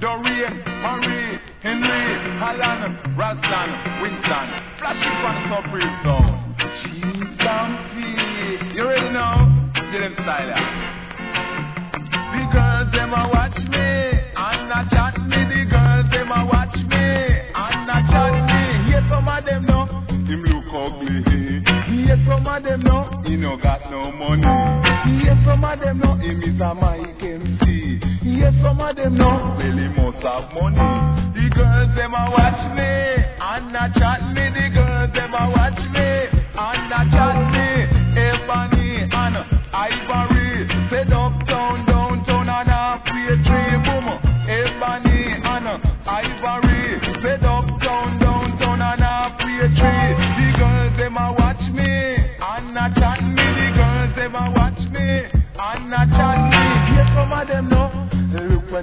Doreen, Marie, Henry, Alan, Rastan, Winston, flashing from the Supreme Zone. Cheese and feet. You already know? Get them style out. The girls, them a watch me, and a chat me. The girls, them a watch me, and a chat me. Yes, some of them know, him look ugly. Yes, some of them know, he no got no money. Yes, some of them know, him is a Mike MC. Yes, some of them know, well, he must have money. The girls, them a watch me, and a chat me. The girls, them a watch me, and a chat me. Ebony and Ivory, said uptown, downtown, and halfway tree, boom. Ebony and Ivory, said uptown, downtown, and halfway tree. The girls, them a watch me, and a chat me. The girls, them a watch me, and a chat me. Yes, some of them know. Look